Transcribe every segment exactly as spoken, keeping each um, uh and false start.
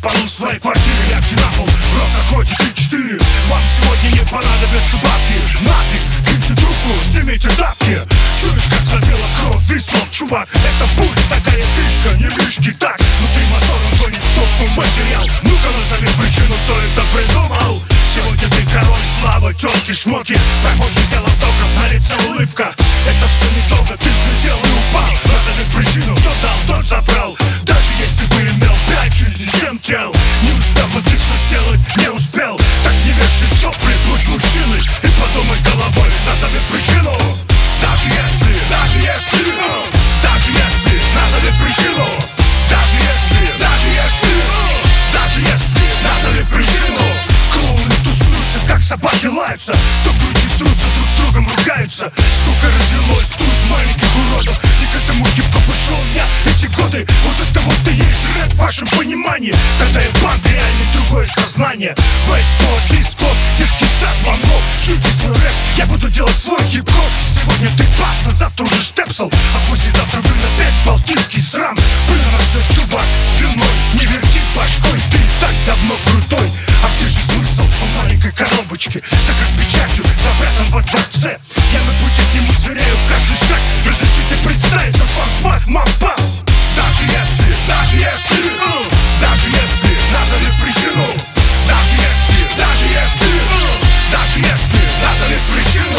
полу своей квартиры. Лягте на пол, рот закройте три-четыре. Вам сегодня не понадобятся бабки. Нафиг, киньте трубку, снимите тапки. Чуешь, как забила кровь, висок, чувак. Это пульс, такая фишка, не лишки. Так, внутри мотором гонит в топку материал. Ну-ка назови причину, кто это придумал. Сегодня ты король славы, тёлки, шмотки. Прохожий взял автограф, на лице улыбка. Это все недолго, ты взлетел и упал. Назови причину, кто дал, тот забрал. Даже если бы имел пять жизней, семь тел, не успел бы ты все сделать, не успел. Так не вешай сопли, будь мужчиной и подумай головой, назови причину. Даже если, даже если, ну, даже если, назови причину. Даже если, даже если, ну, даже если, назови причину. Клоуны тусуются, как собаки лаются. То ключи срутся, друг с другом ругаются. Сколько развелось тут маленьких уродов. И к этому хип-хопу шел я эти годы. Вот это вот и есть рэп в вашем понимании. Когда я банд, реальный другое сознание. West Coast, East Coast, детский сад, Ван Гог. Чуйте свой рэп, я буду делать свой хип-хоп. Сегодня ты паста, завтра уже штепсел. А послезавтра, блин, опять балтийский срам. Блин, на все, чувак, слюной. Не верти башкой, ты так давно крутой. А где же смысл в маленькой коробочке? Закрыт печатью, запрятан во дворце. Я на пути к нему сверяю каждый шаг. Разрешите представиться, фак-фак, мам-пам. Даже если, даже если, ну, даже если, назови причину. Даже если, даже если, ну, даже если, назови причину.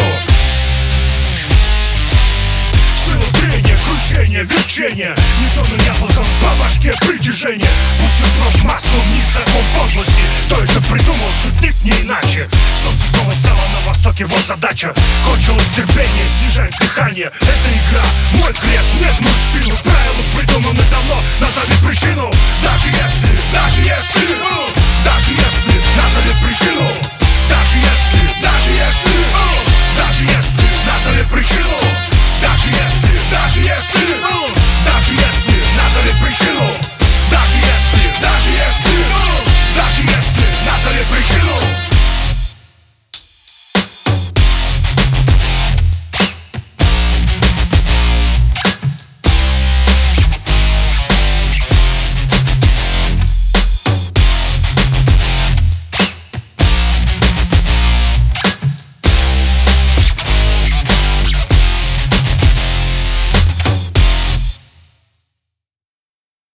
Сила трения, кручение, верчение. Не то на яблоком по башке притяжение. Бутерброд маслом, не закон подлости. Кто это придумал, шутник не иначе. Солнце снова село на востоке, вот задача. Кончилось терпение, снижает дыхание.